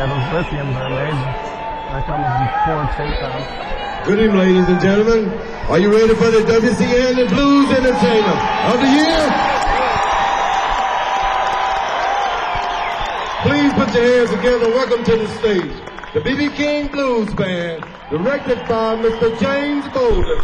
those lithiums are amazing. That comes before takeoff. Good evening, ladies and gentlemen. Are you ready for the WCN Blues Entertainer of the Year? Please put your hands together. Welcome to the stage, the B.B. King Blues Band, directed by Mr. James Bolden.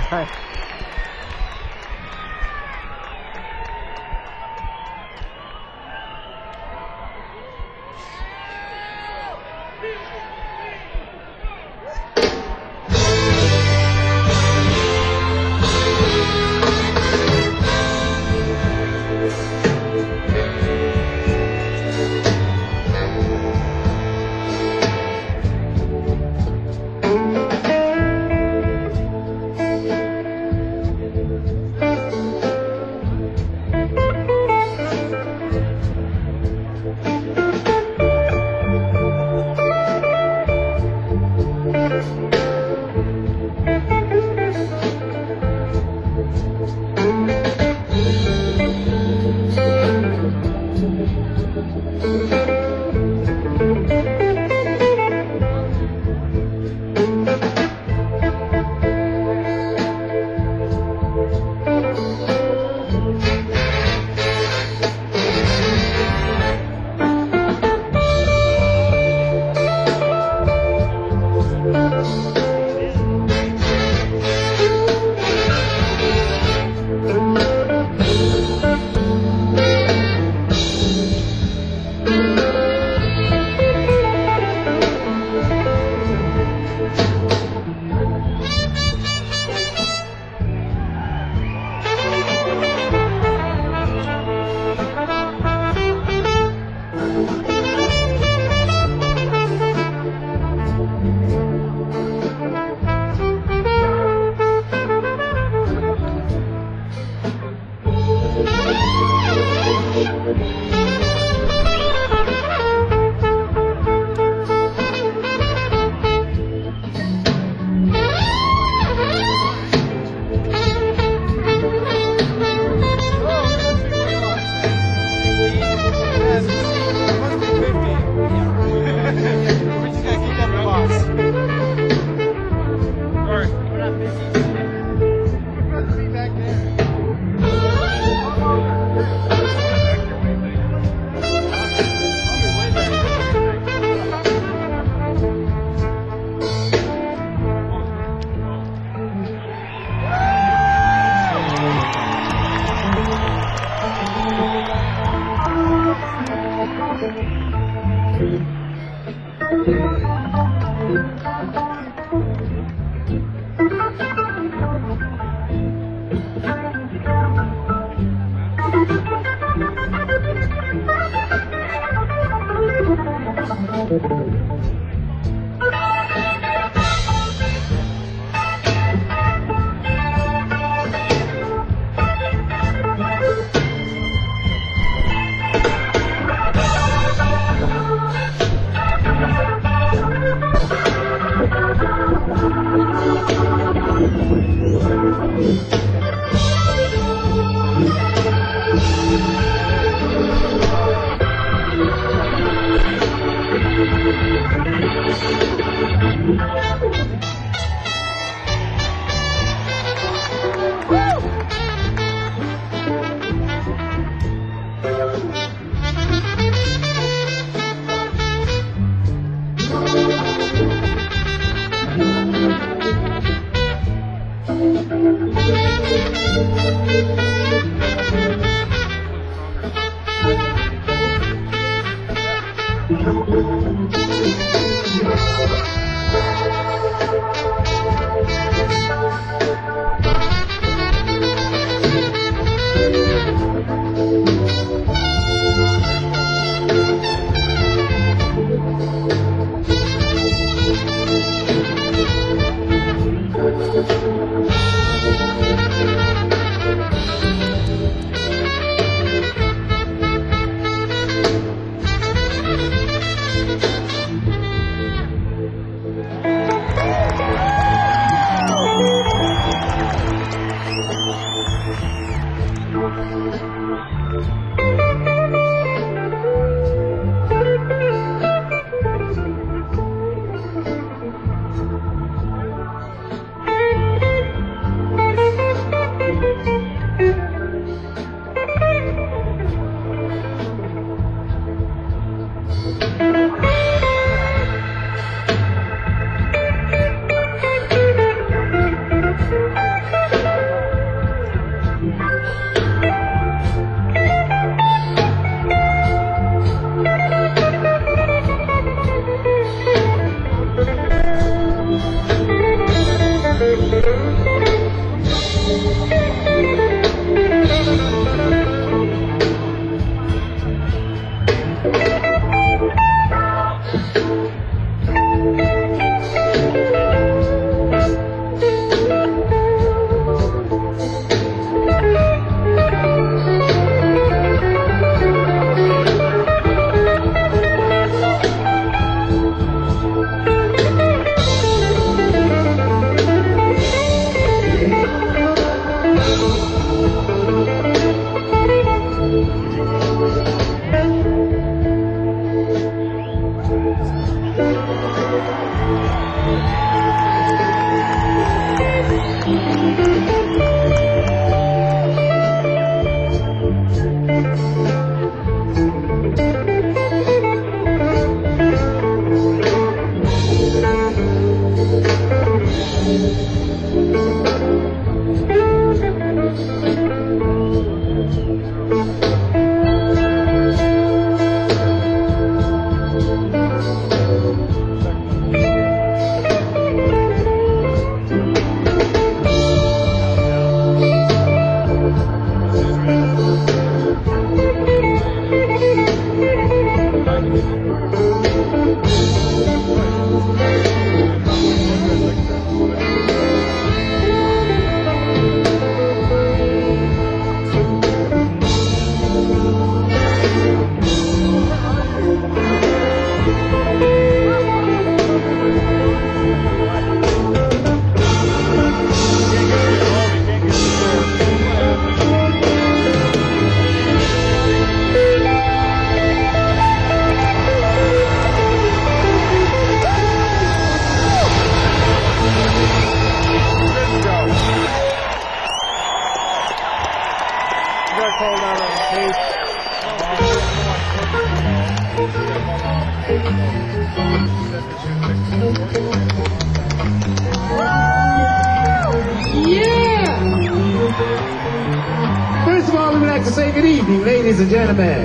Hi. First of all, we would like to say good evening, ladies and gentlemen.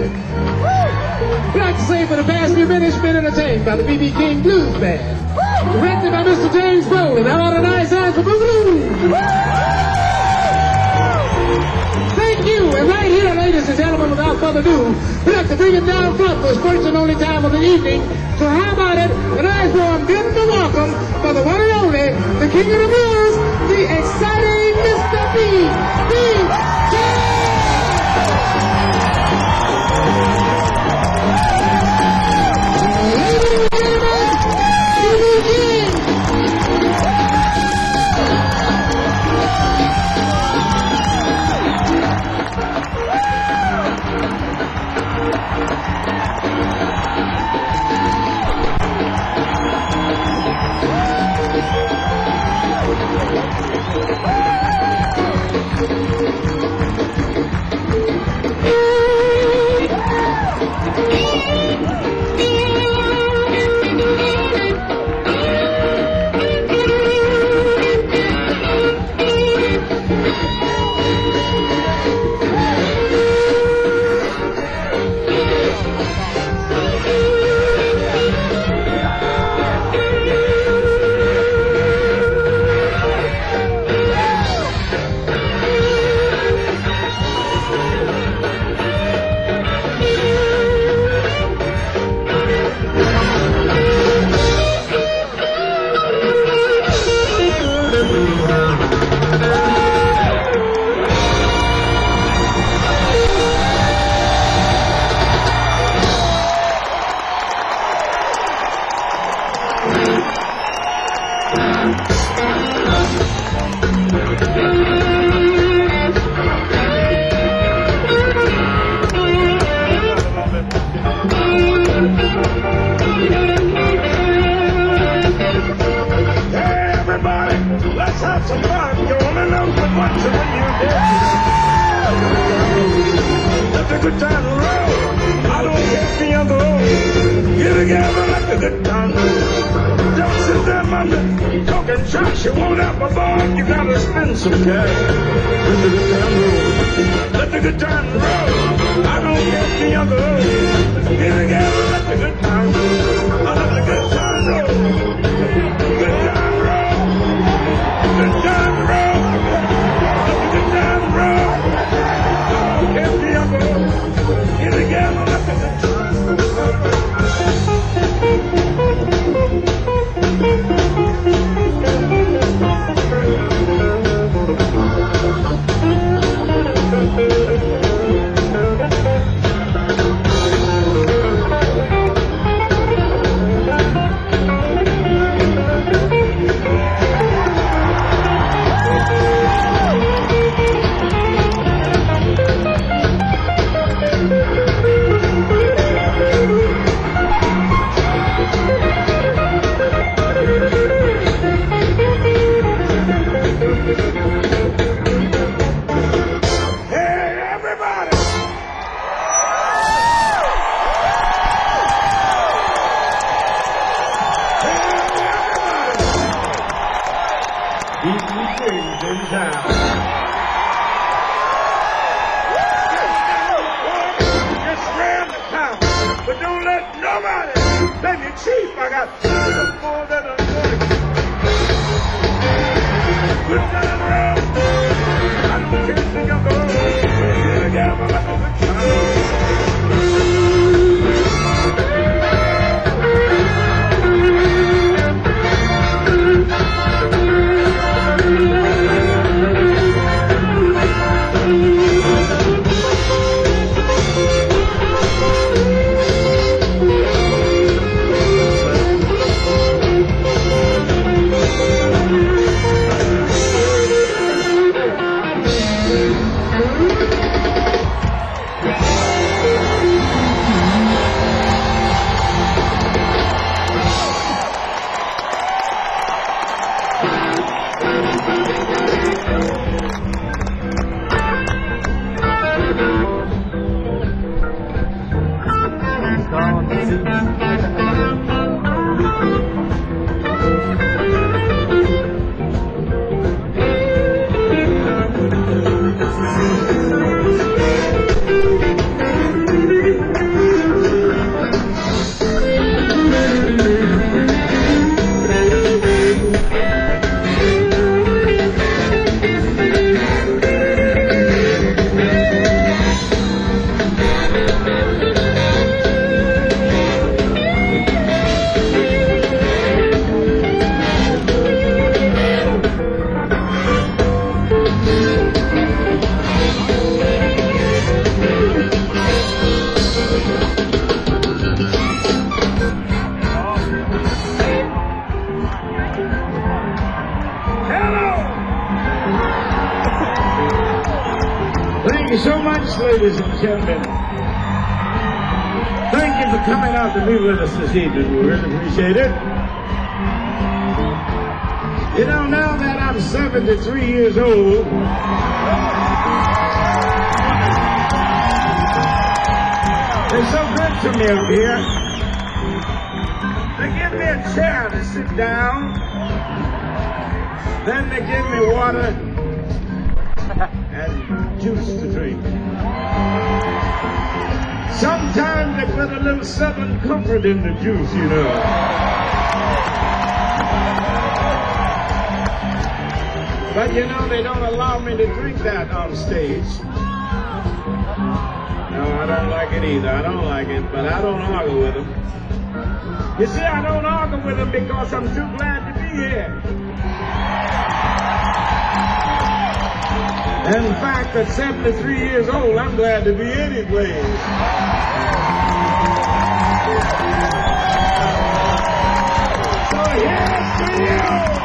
We'd like to say for the past few minutes, been entertained by the B.B. King Blues Band, directed by Mr. James Bowling. How about a nice hand for Boogaloo? Thank you. And right here, ladies and gentlemen, without further ado, we'd like to bring it down front for the first and only time of the evening. So how about it? A nice warm, good welcome for the one and only, the King of the Blues, the exciting Mr. B.B. Good time to roll. I don't care if you're alone. Get together, let the good time roll. Don't sit there, mother, talking trash. You won't have a ball. You gotta spend some cash. Let the good time roll. Let the good time roll. I don't care if you're alone. Get together, let the good time roll. Let the good time roll. Good time roll. Good time. James in town. Just ran the town, but don't let nobody make me cheap. I got more than a good time around. I don't care if you got the road. Yeah, gamble like a good time. Thank you so much, ladies and gentlemen. Thank you for coming out to be with us this evening. We really appreciate it. You know, now that I'm 73 years old, they're so good to me up here. They give me a chair to sit down. Then they give me water and juice to drink. Sometimes they put a little Southern comfort in the juice, you know. But you know, they don't allow me to drink that on stage. No, I don't like it either. I don't like it, but I don't argue with them. You see, I don't argue with them because I'm too glad to be here. In fact, at 73 years old, I'm glad to be any place. So here's to you!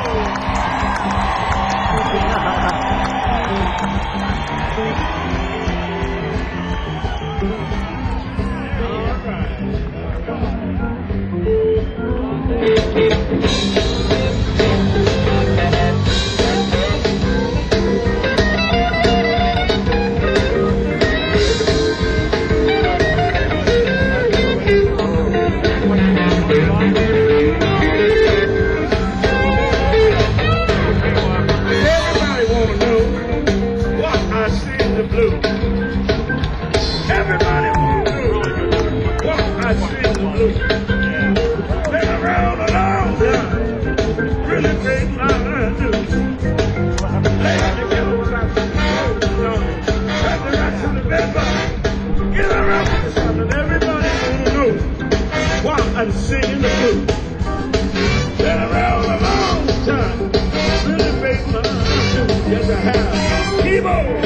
I'm singing the blues. Been around a long time. Really make my shoes. Yes, I have. Keyboard.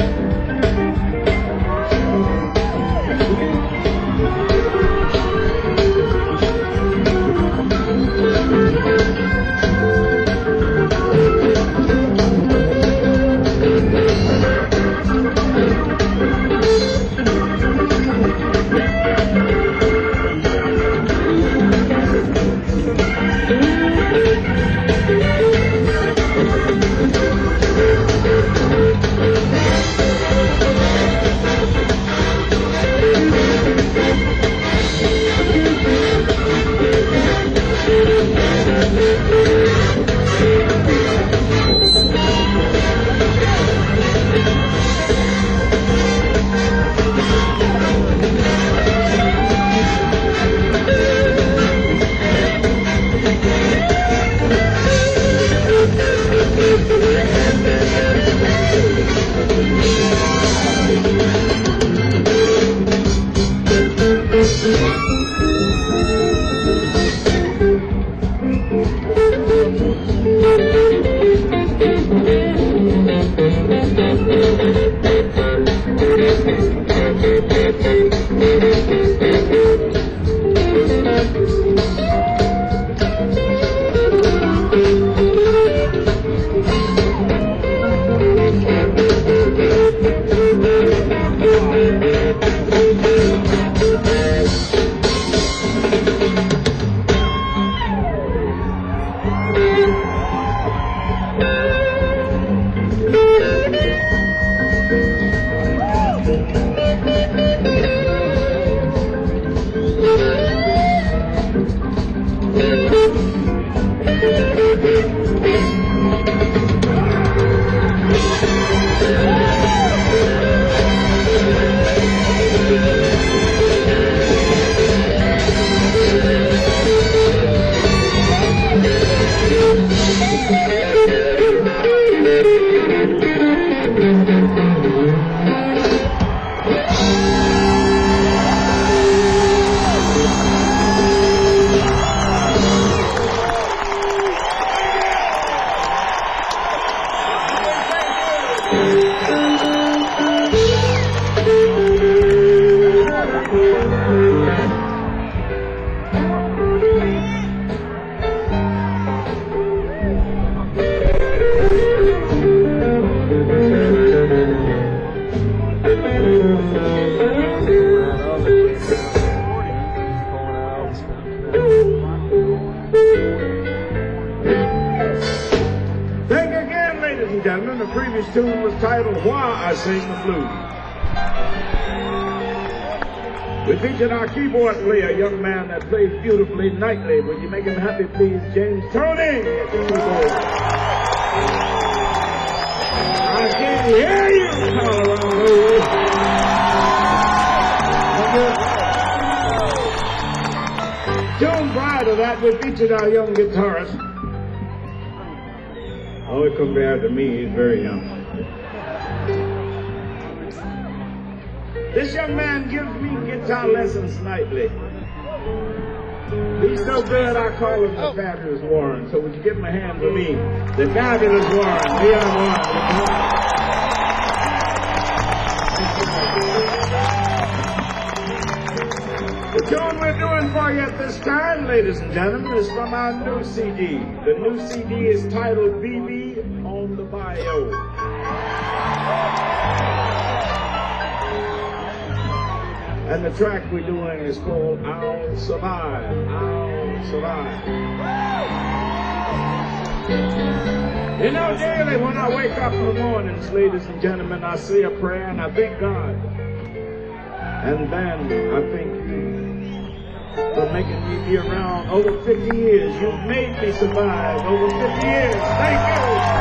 Thank you again, ladies and gentlemen. The previous tune was titled Why I Sing the Blues. We featured our keyboard player, a young man that plays beautifully nightly. Would you make him happy, please, James Tony? At the keyboard. I can't hear you, Colorado. Joan prior to that, we featured our young guitarist. Oh, compared to me, he's very young. This young man gives me guitar lessons nightly. He's so good, I call him the Fabulous Warren. So would you give him a hand for me? The Fabulous Warren, Leon Warren. The tune we're doing for you at this time, ladies and gentlemen, is from our new CD. The new CD is titled BB on the Bayou. And the track we're doing is called I'll Survive. I'll Survive. You know, daily when I wake up in the mornings, ladies and gentlemen, I say a prayer and I thank God. And then I thank you for making me be around over 50 years. You've made me survive over 50 years. Thank you.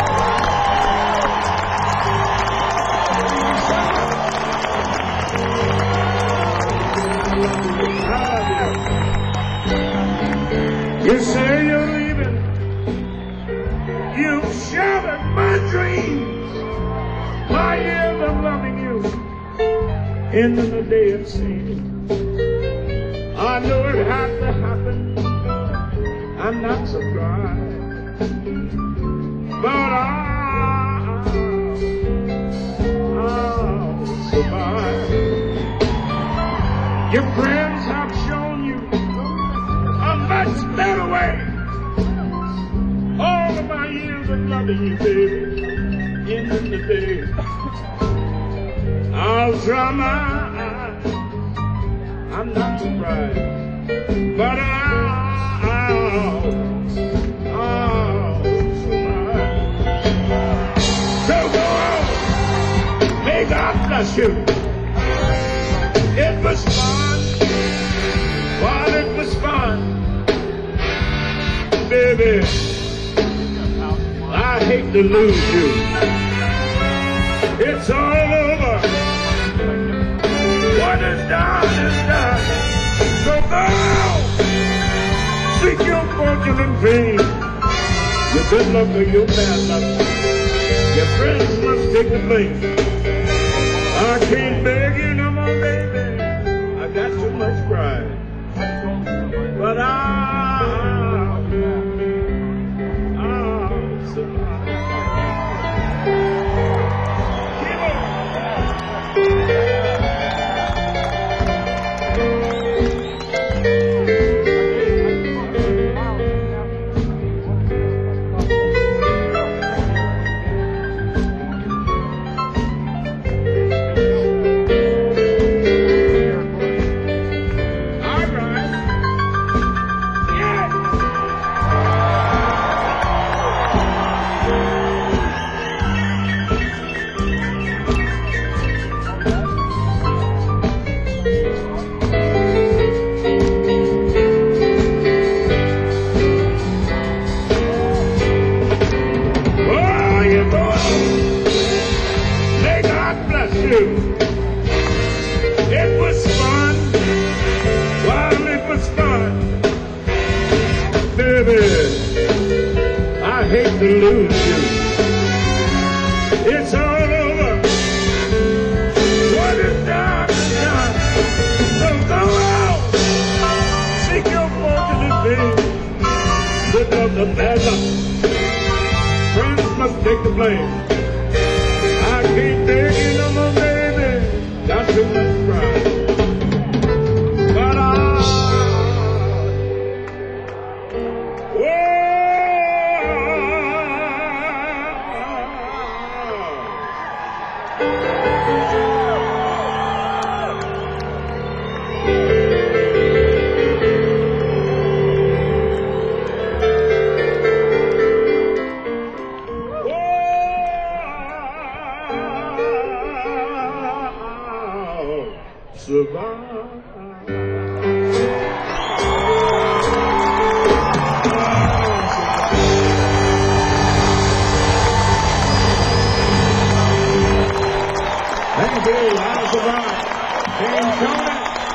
You say you're leaving. You've shattered my dreams. My years of loving you. In the day it seemed. I know it had to happen. I'm not surprised. But I'll survive. Your friends have shown you a much better way. All of my years of loving you, baby, in the day. I'll try my eyes. I'm not surprised, but I'll survive. So go on. May God bless you. It was fun. While it was fun, baby, I hate to lose you. It's all over. What is done is done. So go, seek your fortune and fame. Your good luck or your bad luck. Your friends must take the blame. I can't beg you no more, baby. I got too much pride. But I'll survive. Keep on. It was fun while it was fun. Baby, I hate to lose you. It's all over. What is done is done. So go out, seek your fortune and fame. Good luck or bad luck, friends must take the blame. I survive. Thank you, I'll survive. James Tony.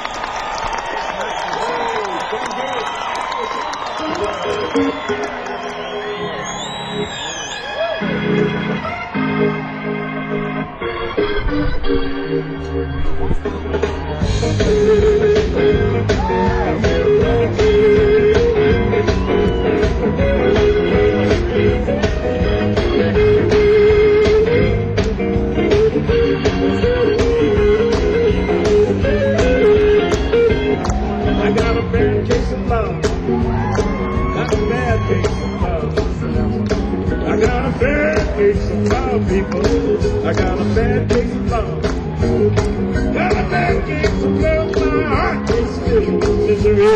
I got a bad case of love. Got a bad case of love. I got a bad case of love, people. I got a bad case of love. Got a bad case of love. My heart is filled with misery.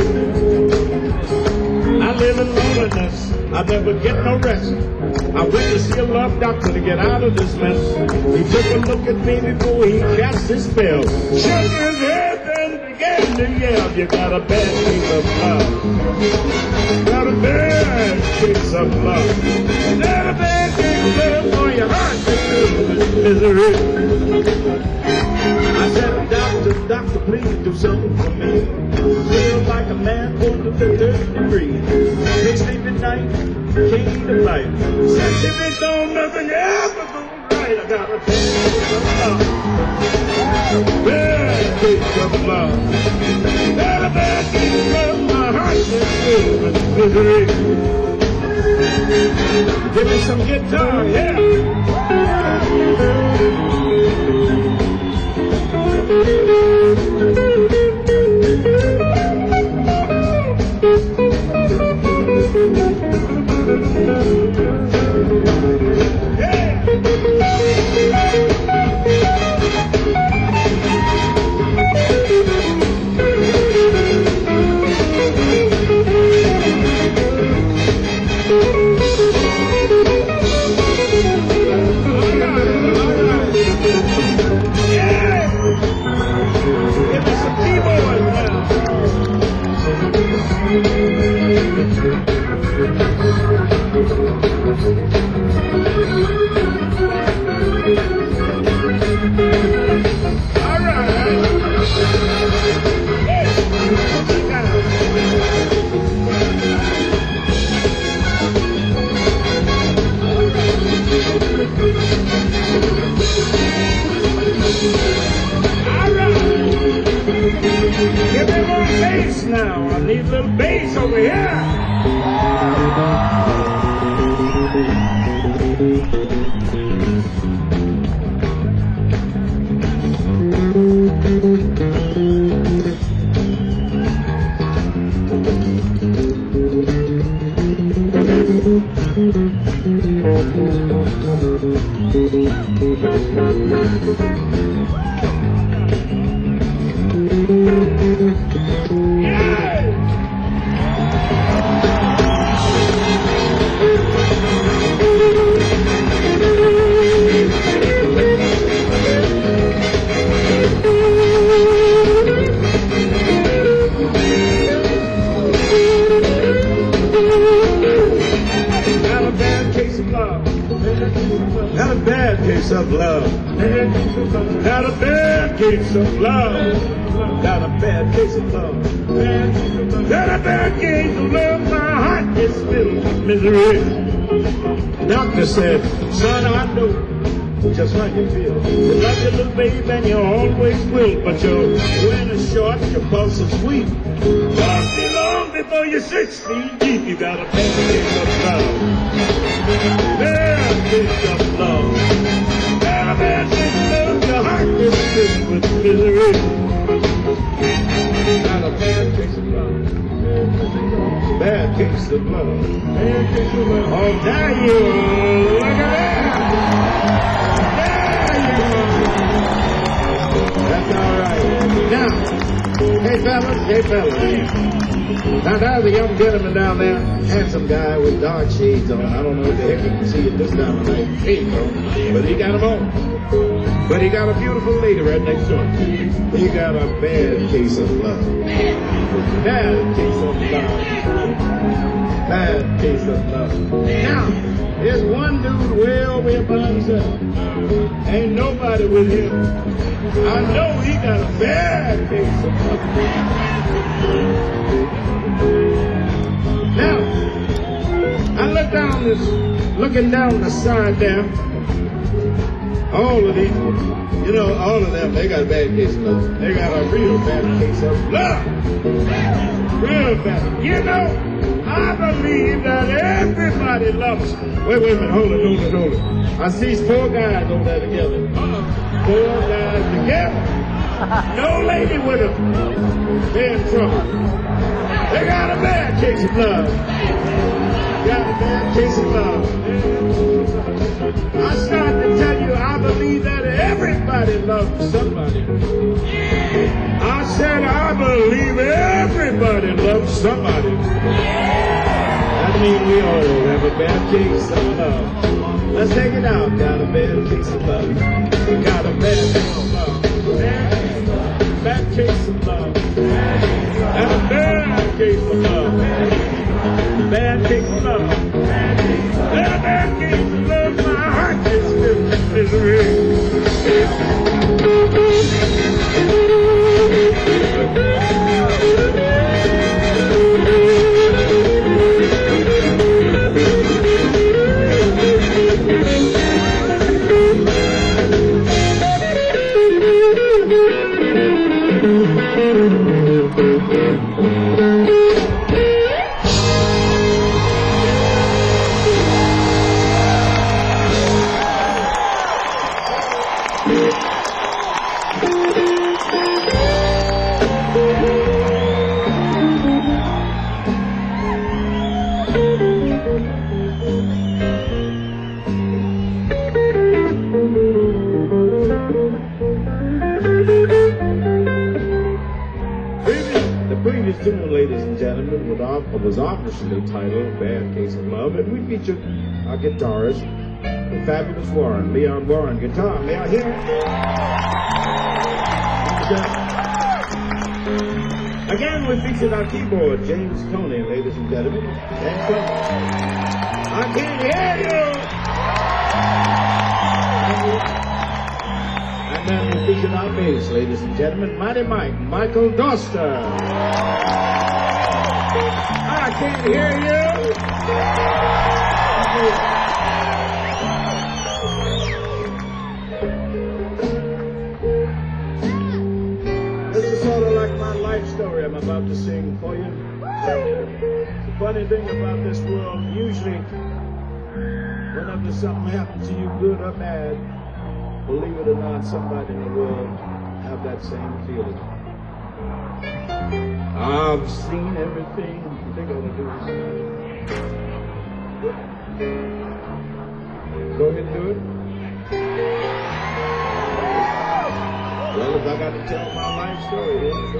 I live in loneliness. I never get no rest. I went to see a love doctor to get out of this mess. He took a look at me before he cast his spell. Shook his head and began to yell. You got a bad case of love. Got a bad case of love. Got a bad case of love for your heart is filled with misery. I said, doctor, please do something for me. Feel like a man pulled to the third degree. Can't sleep at night, can't eat at night. Sex if it don't, nothing ever go right. I got a bad case of love. Got a bad case of love. My heart is filled with misery. Give me some guitar, yeah. Give me more bass now. I need a little bass over here. Got a bad case of love. Got a bad case of love. Got a bad case of love. Got a bad case of love. My heart is filled with misery. Doctor said, son, I know just how you feel. You love your little baby and you always will, but you're wearing a short, your pulse is sweet. Won't be long before you're 6 feet deep. You got a bad case of love. Bad case of love. Got a bad case of love. Your heart is filled with misery. Got a bad case of love. Bad case of love. Bad case of love. Oh, there you are. Look at that. That's all right. Now, hey fellas. Now there's a young gentleman down there, handsome guy with dark shades on. I don't know what the heck you can see at this time of night. Shades on, but he got them on. But he got a beautiful lady right next to him. He got a bad case of love. Bad case of love. Bad case of love. Now, there's one dude way over here by himself. Ain't nobody with him. I know he got a bad case of love. Now, I looking down the side there. All of these, all of them, they got a bad case of love. They got a real bad case of love. Real bad. I believe that everybody loves. Wait a minute, hold it. I see 4 guys over there together. 4 guys together. No lady with them. They're in trouble. They got a bad case of love. Got a bad case of love. I started to tell you, I believe that everybody loves somebody. I said, I believe everybody loves somebody. That means we all have a bad case of love. Let's take it out. Got a bad case of love. Got a bad case of love. Bad case of love. And a bad case of love. Bad case of love. Bad case of love. My heart is filled with misery. Was obviously titled Bad Case of Love, and we featured our guitarist, the fabulous Warren, Leon Warren, guitar. May I hear it? Again, we featured our keyboard, James Tony, ladies and gentlemen. James Tony. I can't hear you! And then we featured our bass, ladies and gentlemen, Mighty Mike, Michael Doster. I can't hear you. This is sort of like my life story I'm about to sing for you. The funny thing about this world, usually whenever something happens to you, good or bad, believe it or not, somebody in the world have that same feeling. I've seen everything. They're gonna do is go ahead and do it. Well, if I got to tell my life story, here we go.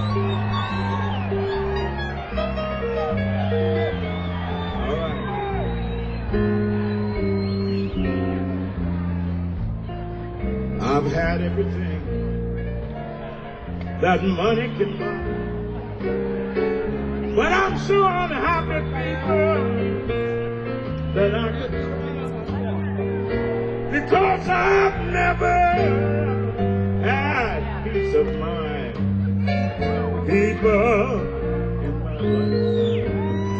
All right. I've had everything that money can buy. But I'm so unhappy, people, that I could cry, because I've never had peace of mind, people, in my life.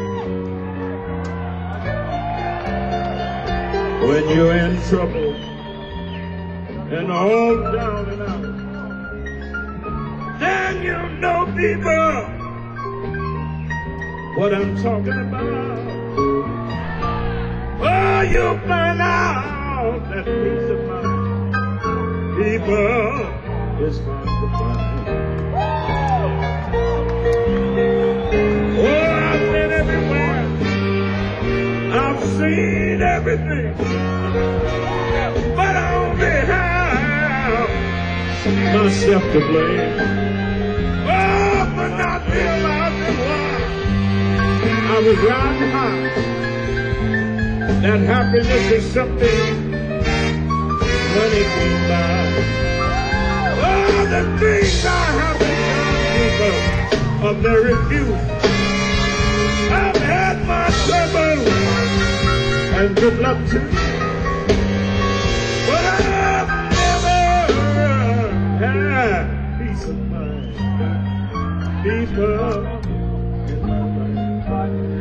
When you're in trouble and all down and out, then you know, people, what I'm talking about. Oh, you'll find out that peace of mind, people, is hard to find. Oh, I've been everywhere. I've seen everything. But I only have myself to blame. Oh, for not realizing why I was riding high. That happiness is something money can buy. Oh, the things I have become people are very few. I've had my trouble and good luck too, but I've never had peace of mind. People in my life.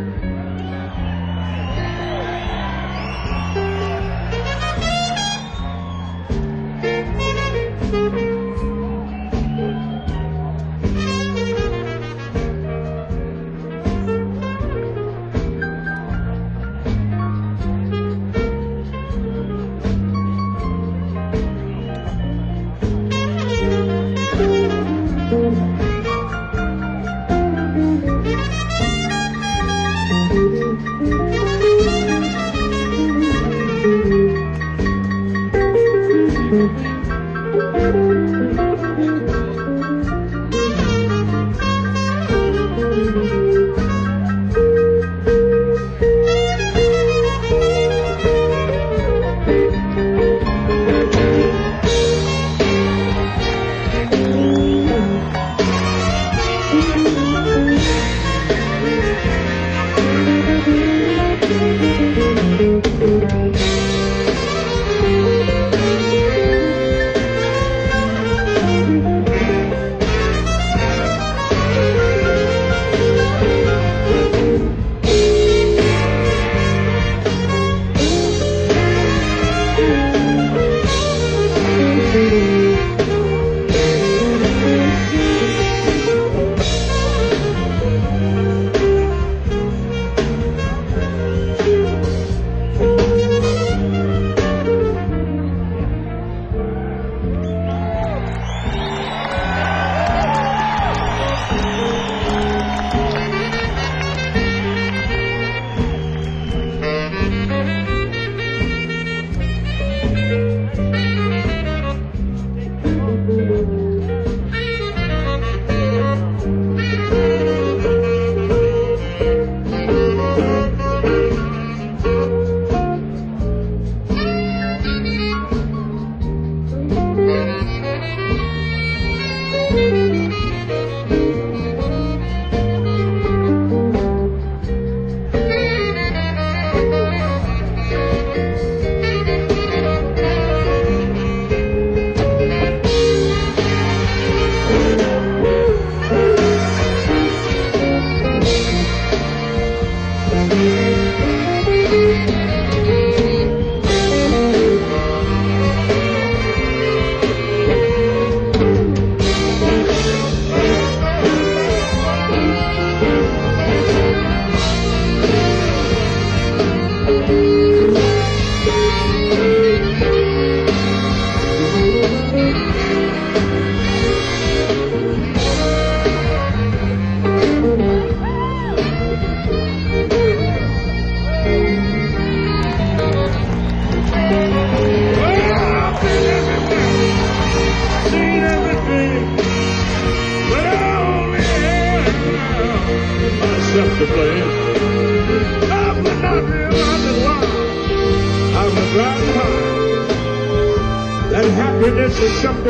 Happiness is something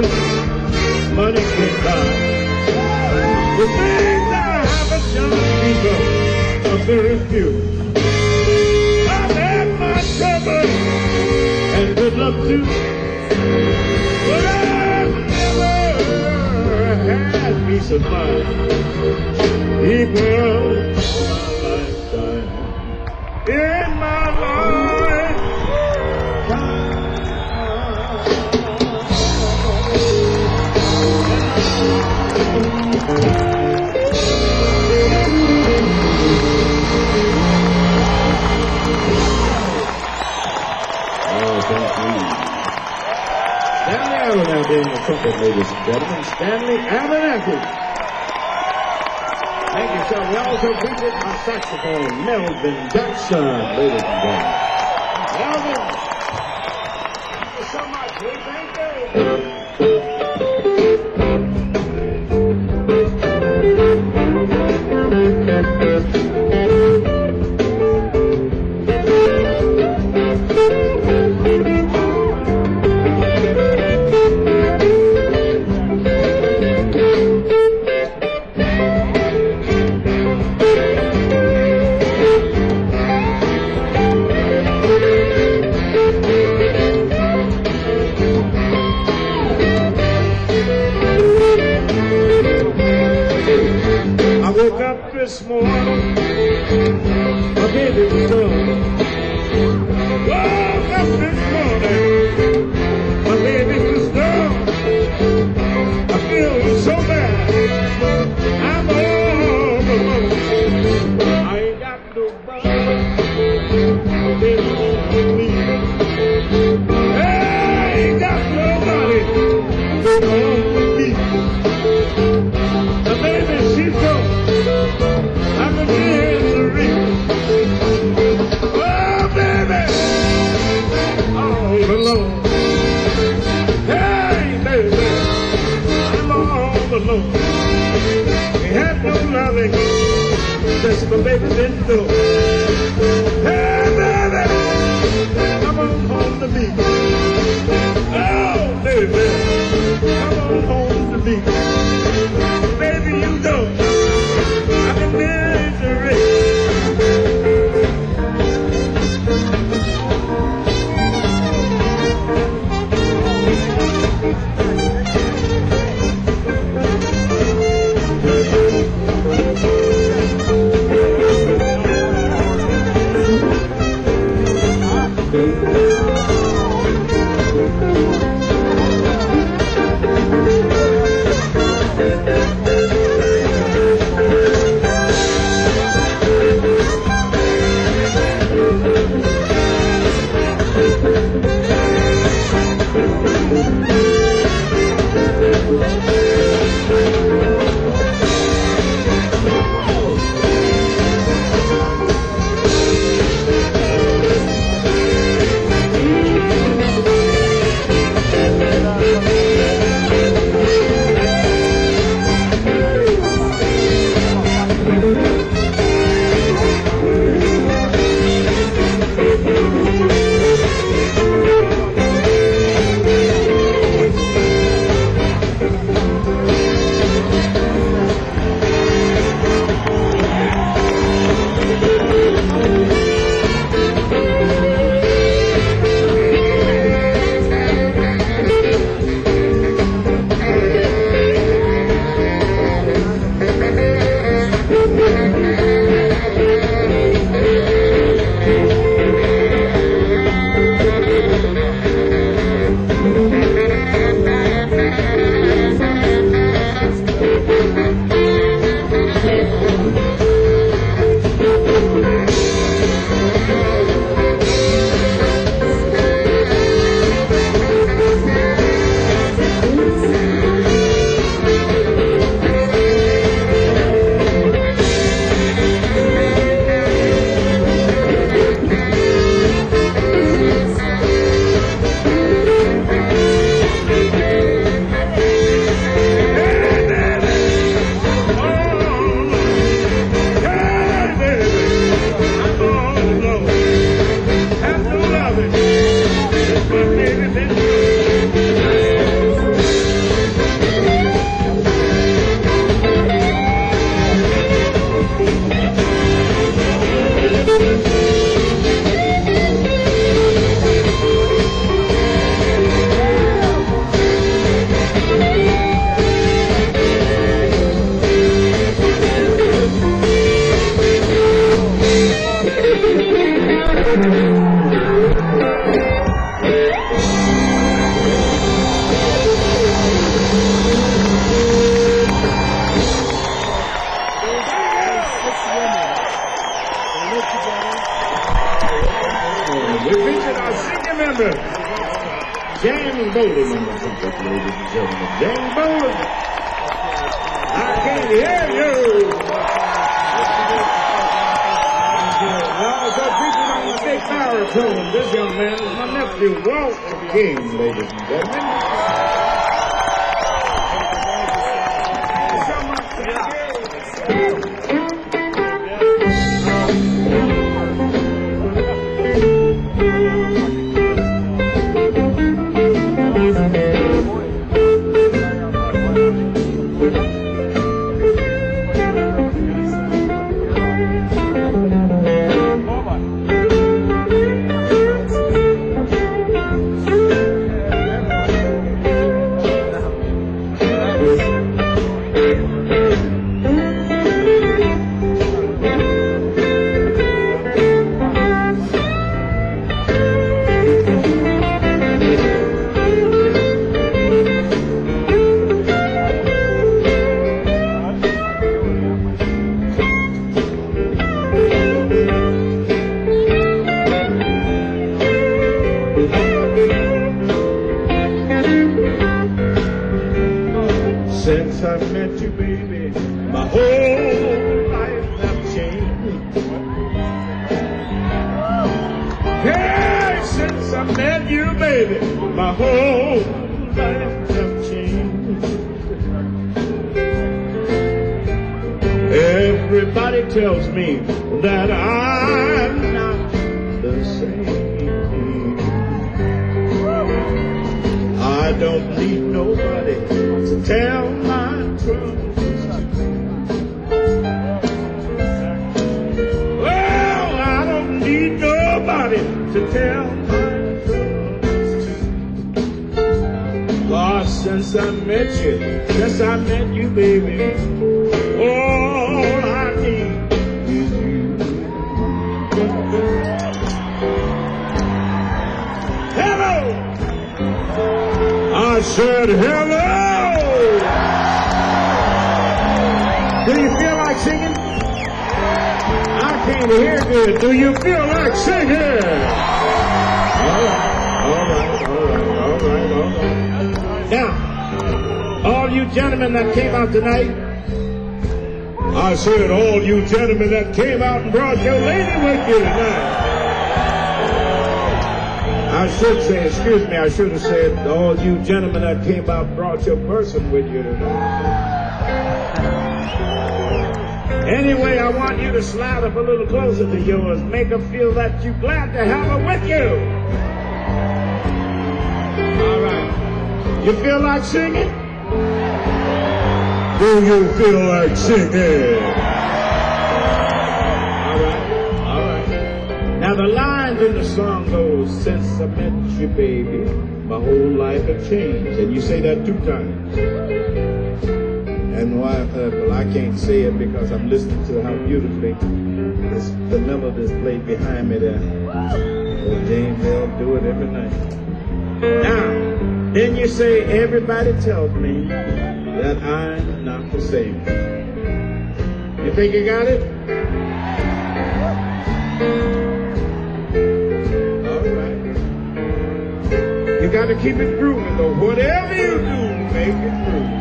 money can buy. The things I haven't done, people are very few. I've had my trouble and good luck too, but I've never had peace of mind. People in my lifetime. Stanley Abernathy in the trumpet, ladies and gentlemen. Stanley Abernathy. Thank you, sir. We also featured our saxophone, Melvin Jackson, ladies and gentlemen. Melvin, thank you so much. We thank you. this morning, my baby was gone. Woke up this morning, my baby was gone. I feel so bad, I'm all alone. I ain't got nobody, baby on me. I ain't got nobody, baby on me. The baby, she's gone. I'm a misery. Oh, baby, all alone. Hey, baby, I'm all alone. We had no loving, just my baby didn't know. Hey, baby, come on home to me. Oh, baby, come on home to me. Baby, you know I'm in misery. We featured our senior member, James Bowling, ladies and gentlemen. James Bowling. I can't hear you. Well, so featured on the big baritone, this young man is my nephew, Walt King, ladies and gentlemen. Since I met you, baby, my whole life has changed. Hey, since I met you, baby, my whole life has changed. Everybody tells me that I'm not the same. I don't need nobody to tell my troubles. Well, I don't need nobody to tell my troubles. Lord, since I met you, baby, all I need is you. Hello! I said hello! Do you feel like singing? I can't hear good. Do you feel like singing? All right. Now, all you gentlemen that came out tonight, I said all you gentlemen that came out and brought your lady with you tonight. I should say, excuse me, I should have said all you gentlemen that came out and brought your person with you tonight. Anyway, I want you to slide up a little closer to yours. Make her feel that you're glad to have her with you. All right. You feel like singing? Do you feel like singing? All right. Now the lines in the song goes, since I met you, baby, my whole life has changed. And you say that 2 times. And why? Well, I can't say it because I'm listening to how beautifully the melody is played behind me there. Oh, James, they'll do it every night. Now, then you say, everybody tells me that I'm not the same. You think you got it? All right. You got to keep it grooving, though. Whatever you do, make it grooving.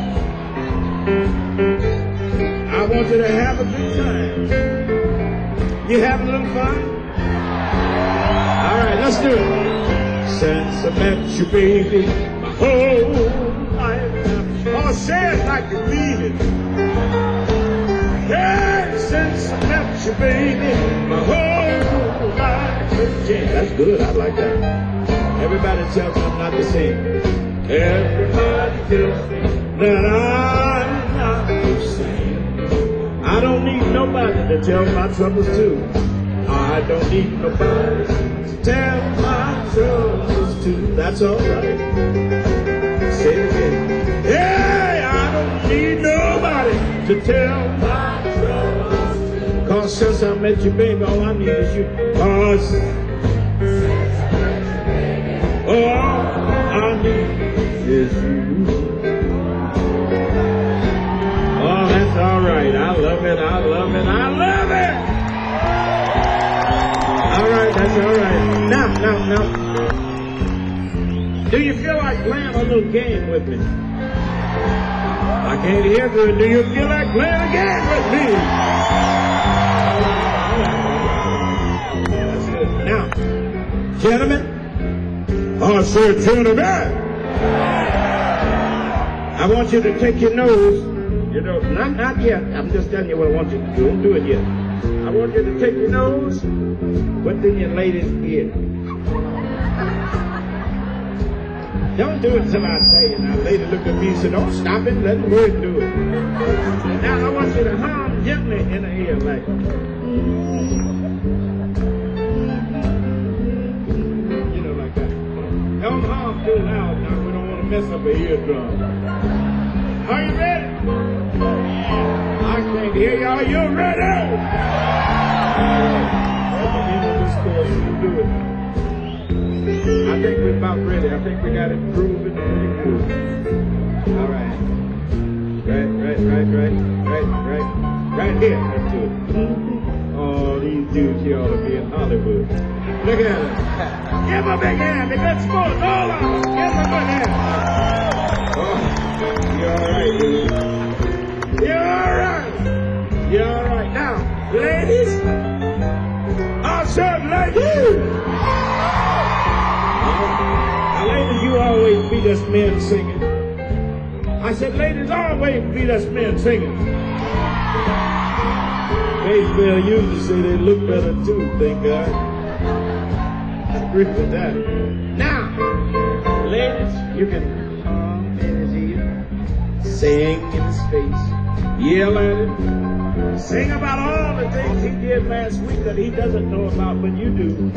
I want you to have a good time. You having a little fun? All right, let's do it. Since I met you, baby, my whole life. Oh, say it like you mean it. Yeah, since I met you, baby, my whole life has changed. That's good. I like that. Everybody tells me I'm not the same. Everybody tells me that I'm not the same. I don't need nobody to tell my troubles to. I don't need nobody to tell my troubles to. That's all right. Say it again. Hey, I don't need nobody to tell my troubles. Cause since I met you, baby, all I need is you. Cause all I need is you. Oh, that's all right. I love it. I love it. I love it. All right, that's all right. Now. Do you feel like playing a little game with me? I can't hear good. Do you feel like playing a game with me? That's good. Now, gentlemen, I said gentlemen, I want you to take your nose, not yet. I'm just telling you what I want you to do. Don't do it yet. I want you to take your nose within your lady's ear. Don't do it till I tell you. Now, lady looked at me and said, don't stop it, let the word do it. Now, I want you to hum gently in her ear like, like that. Don't hum too loud now. We don't want to mess up her eardrum. Are you ready? I can't hear y'all. You ready? At the end of this course, you do it. I think we're about ready. I think we got it grooving pretty cool. All right. Right here. Let's do it. Oh, these dudes here ought to be in Hollywood. Look at them. Give them a big hand. They're good sports. All of them. Give them a good hand. Oh, you're all right, dude. beat us men singing. I said, ladies always beat us men singing. Baseball used to say they look better too, thank God. I agree with that. Now, ladies, you can come in his ear, sing in his face, yell at him, sing about all the things he did last week that he doesn't know about, but you do.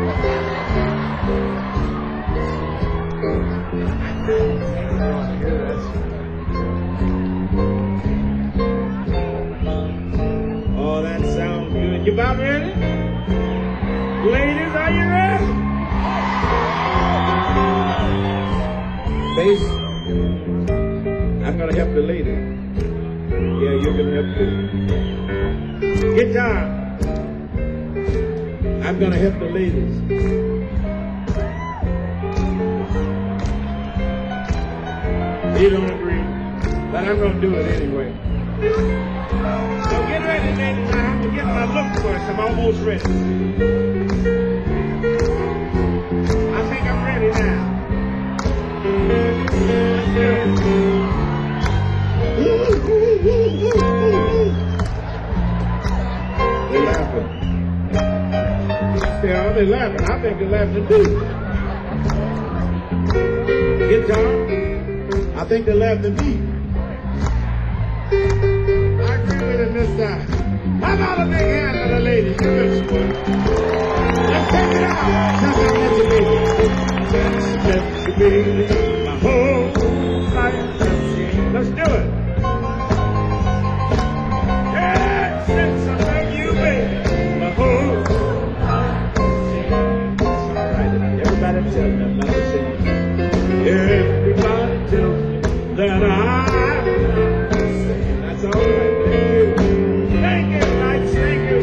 Oh, that sounds good. You about ready? Ladies, are you ready? Bass, I'm gonna help the lady. Yeah, you can help too. Guitar, I'm gonna help the ladies. You don't agree, but I'm gonna do it anyway. So get ready, ladies. I have to get my look first. I'm almost ready. I think I'm ready now. They're laughing. Yeah, they're laughing. I think they're laughing too. Guitar, I think they're laughing at me. I agree with it this time. How about a big hand for the ladies? Let's take it out. That's the baby. My whole life. Let's do it. Yeah, since I love you, baby. My whole life. All right, everybody tell me I'm not saying. Everybody tells me that that's all right. Thank you, lights. Thank you.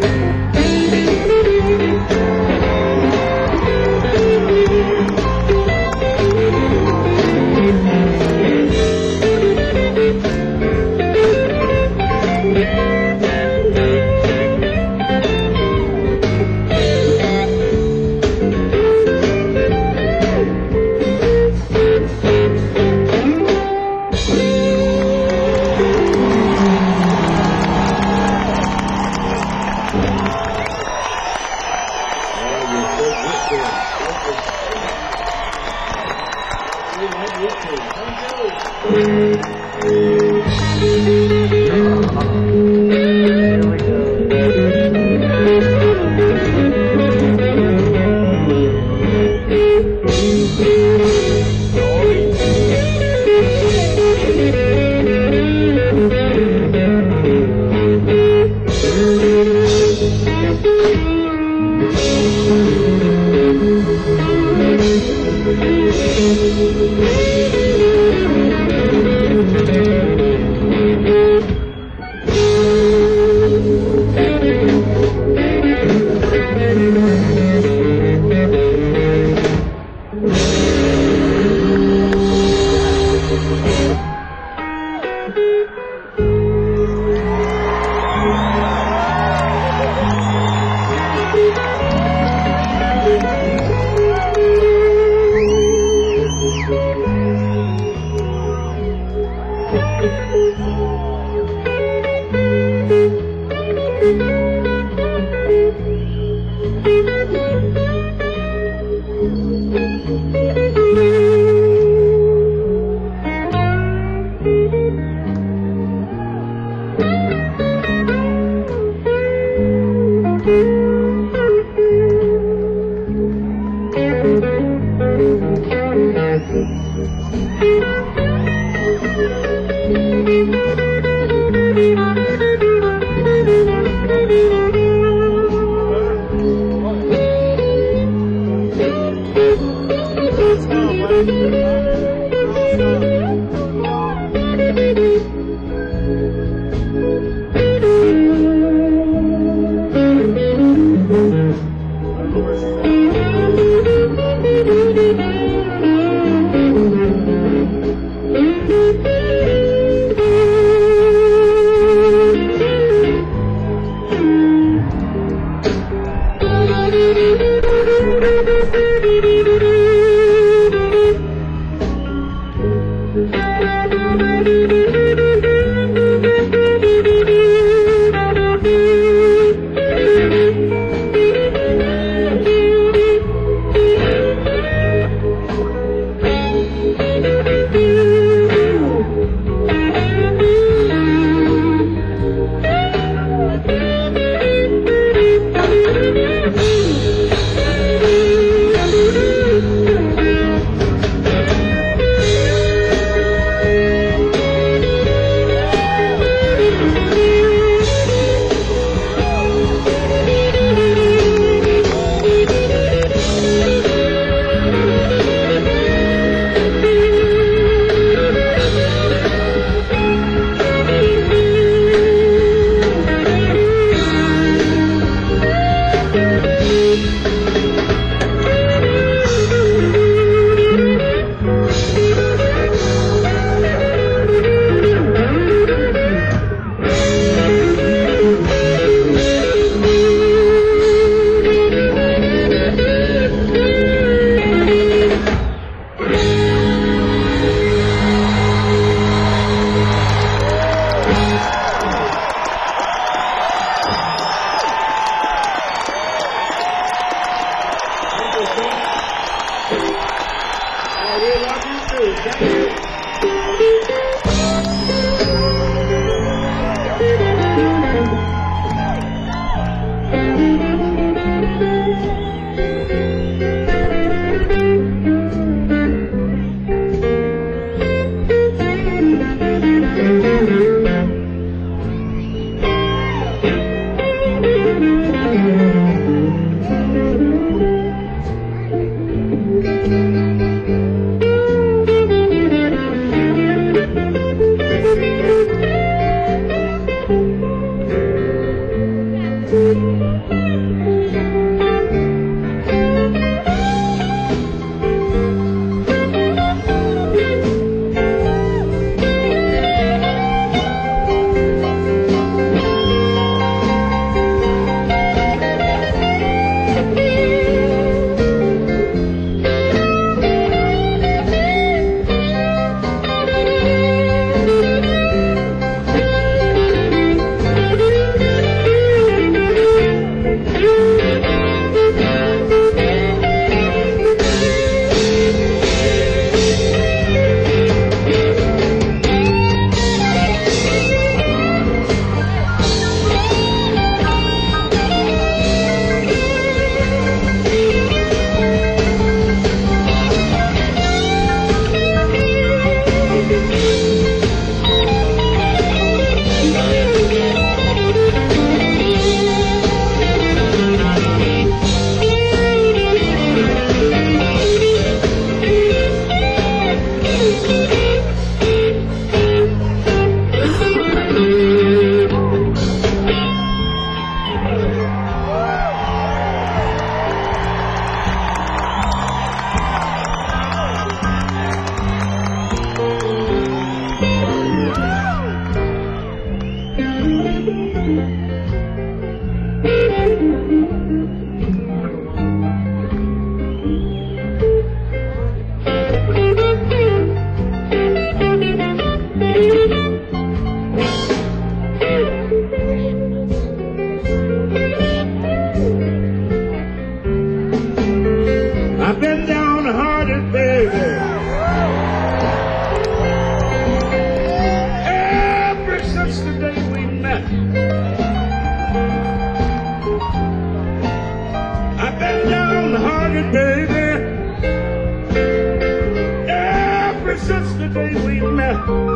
the day we met.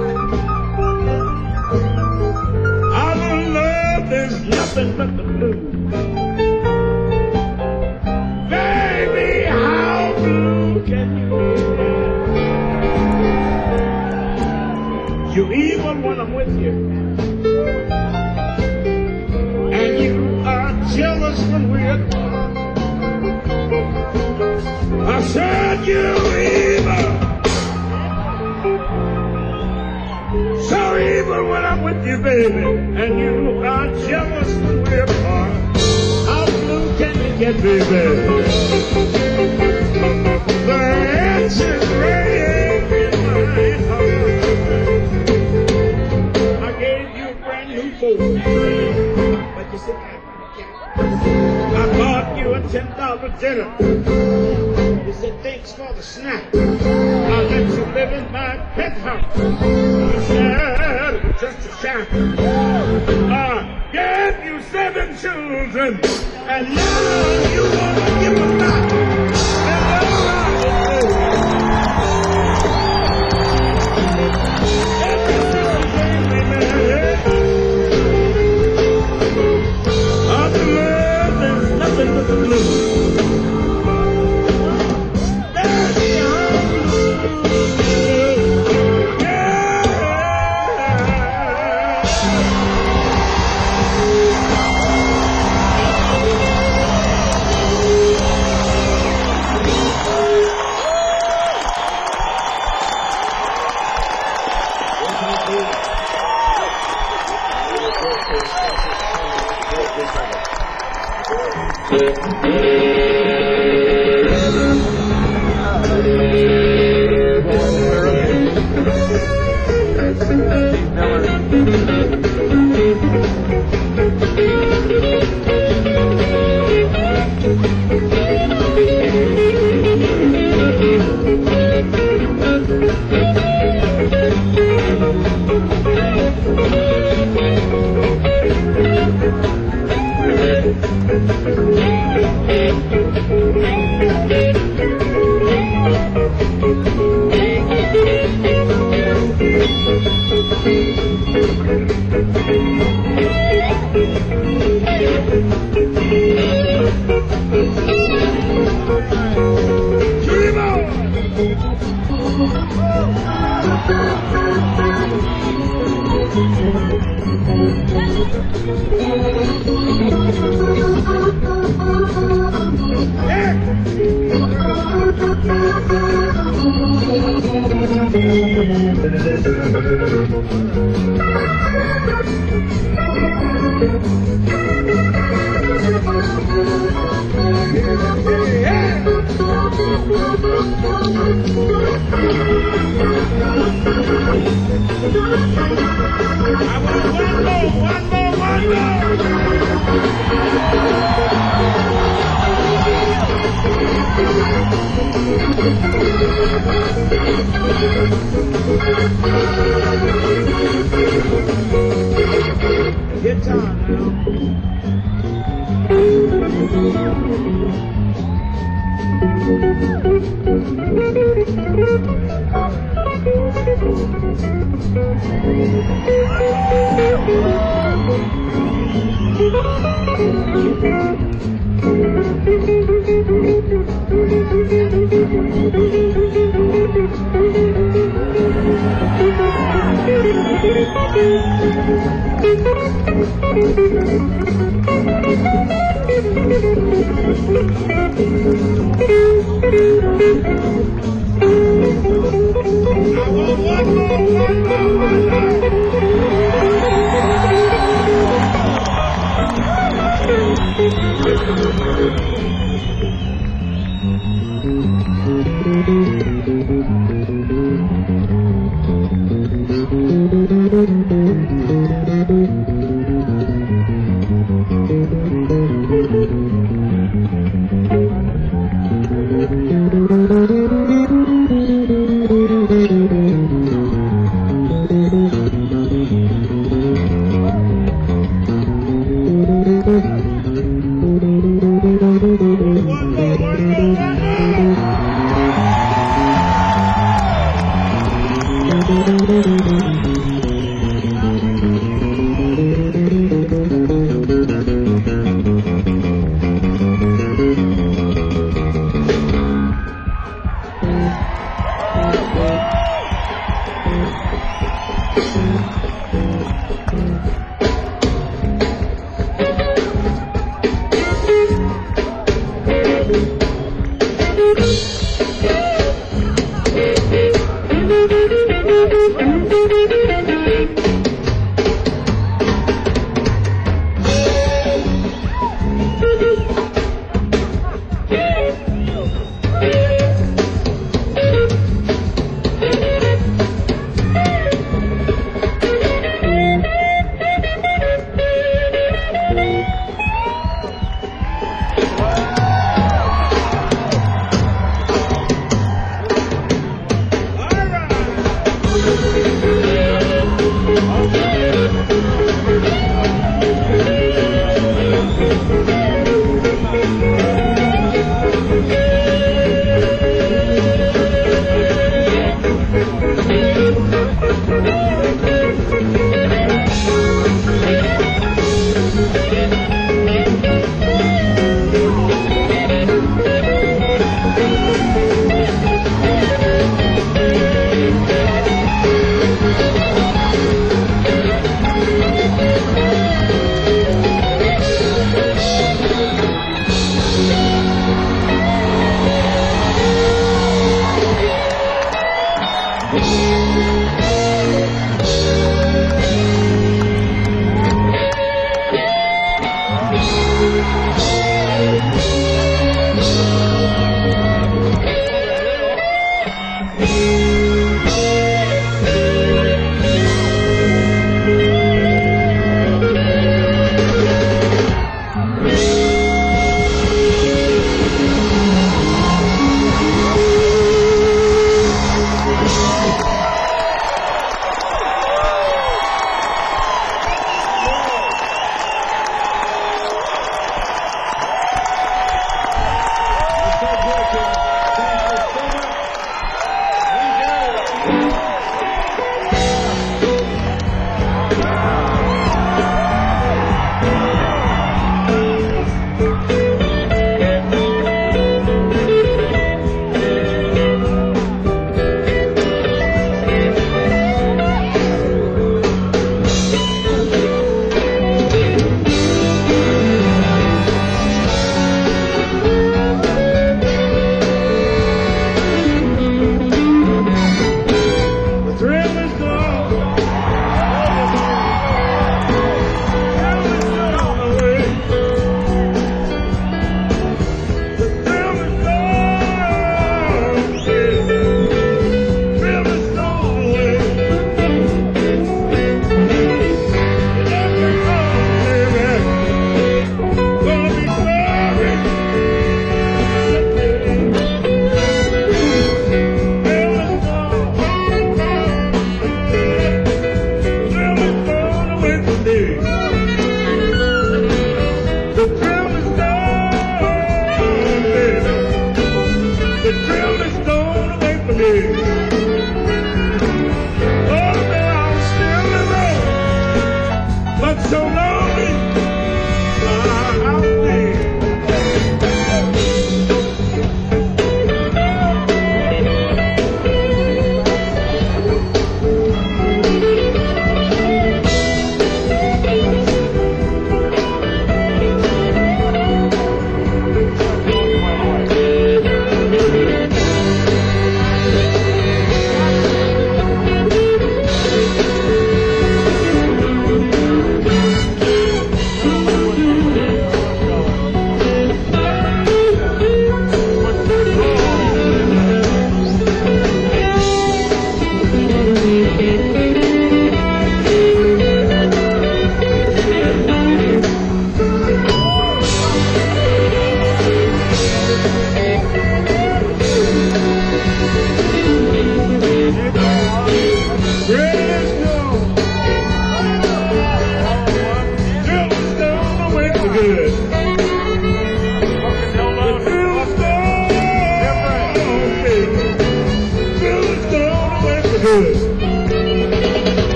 Our love is nothing but the blues. Baby, how blue can you be? You even when I'm with you. And you are jealous when we're apart. I said you evil. So evil when I'm with you, baby. And you are jealous when we're apart. How blue can you get, baby? The answer's raining in my heart. I gave you a brand new Ford. But you said, I bought you a $10 dinner. You said, thanks for the snack. I'll let you live in my penthouse. You said, just a shack. I gave you 7 children. And now you want to give them back. And every single day we met. Our love is nothing but the blues.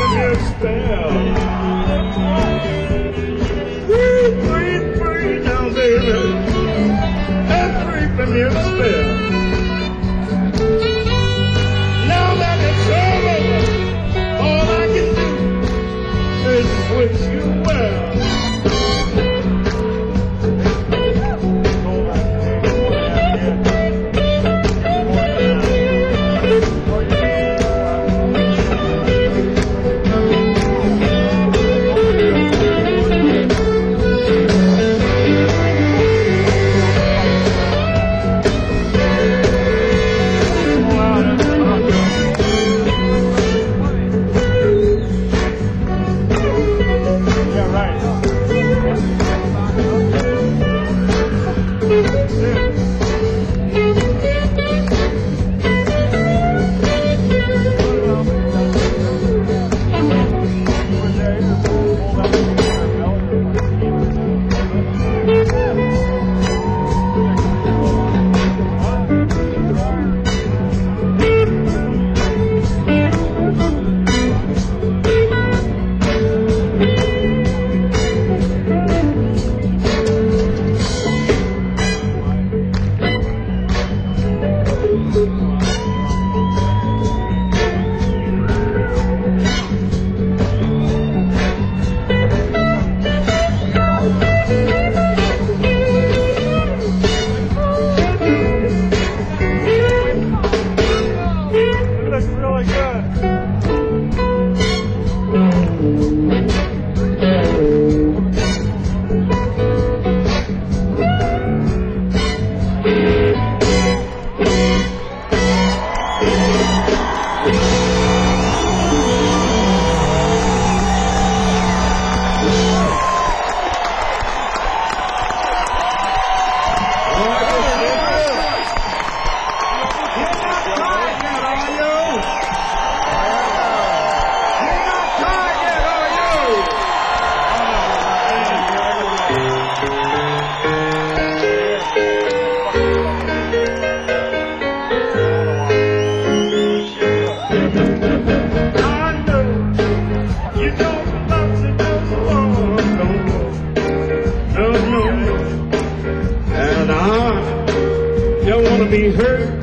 from your spell. Free now, baby. I'm free from your spell. Now that it's over, all I can do is wish you well. Be hurt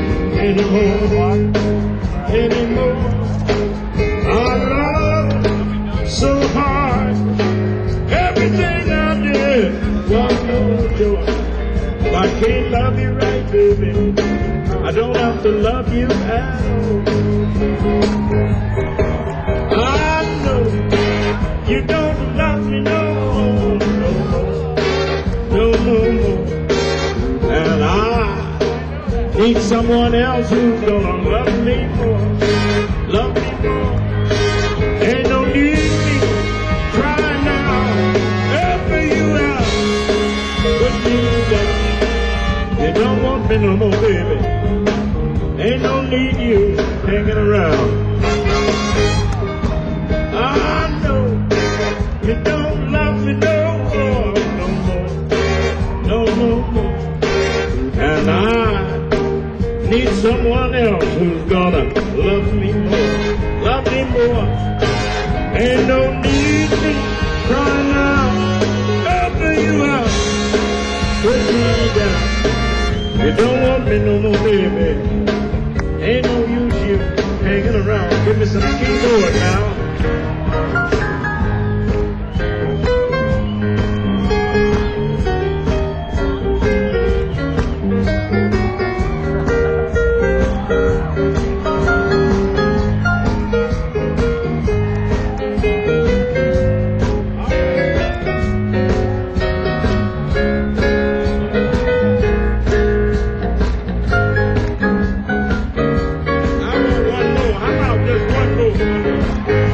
anymore. I love so hard. Everything I did was no joy. If I can't love you right, baby, I don't have to love you at all. I know you don't love me no more. And I need someone else who's gonna love me more. Ain't no need me crying now, helping you out, put me down. You don't want me no more, baby. Ain't no need you hanging around. I know you don't love me no more. And I need someone else who's gonna love me more. Ain't no need me crying out, helping you out, put me down. You don't want me no more, baby. Ain't no use you hanging around. Give me some keyboard now. How about just one more?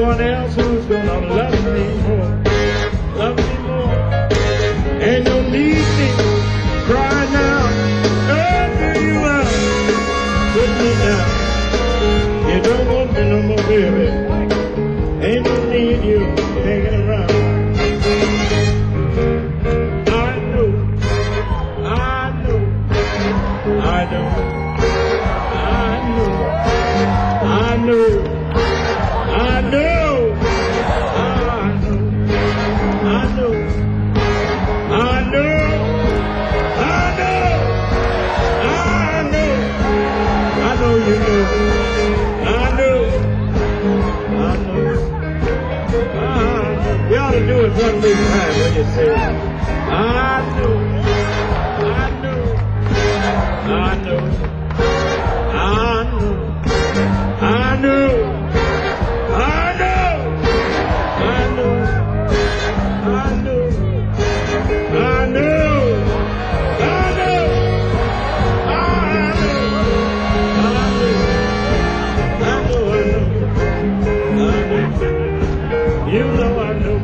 one else who's gonna love me more. Love me more. Ain't no need to cry now. After you out, put me down. You don't want me no more, baby. Ain't no need you hanging around. I know, I know, I know, I know, I know, I know, I know, I know, I know, I know, I know you know, I know, I know, I know. We ought to do it one big time when you say, I know, I know, I know, I know, I know, I know, I know, I know, I know, I know, you know I know.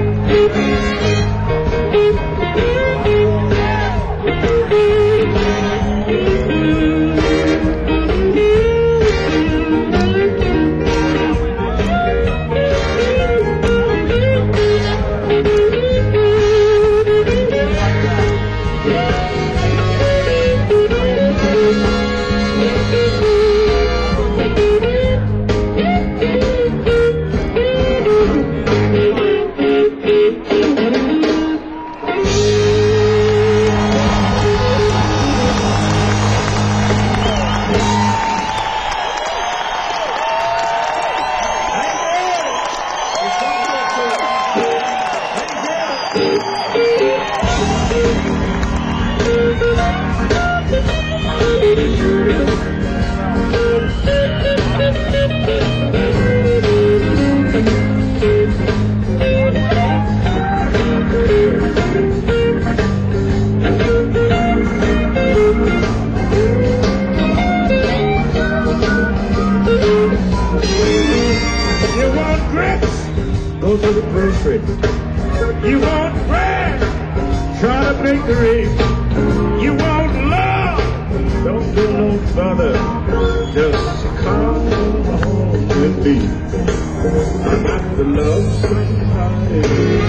You want grits? Go to the grocery. You want bread? Try to bakery. You want love? Don't go no further. Just come home with me. I got to love somebody.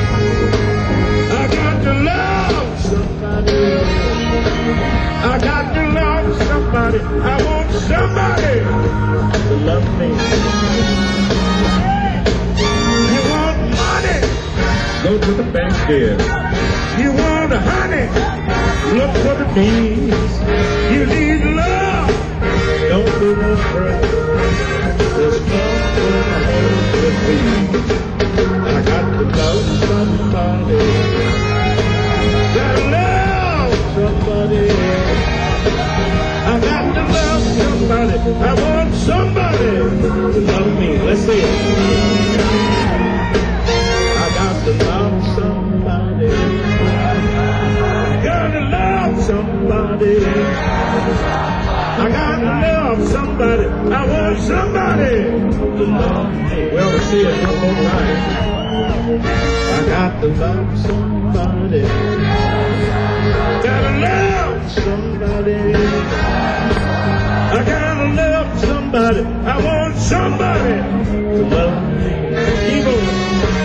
I got to love somebody. I got to love somebody. I want somebody to love me. You want money? Go to the bank there. You want honey? Look for the bees. You need love? Don't do no further. Just come home with me. I got to love somebody. Gotta love somebody. I got to love somebody. I want somebody to love me. Let's see it. I got to love somebody. Gotta love somebody. I gotta love somebody. I want somebody to love me. Well, let's see it one more time. I got to love somebody. Gotta love somebody. I gotta love somebody. I want somebody to love me. Keep on.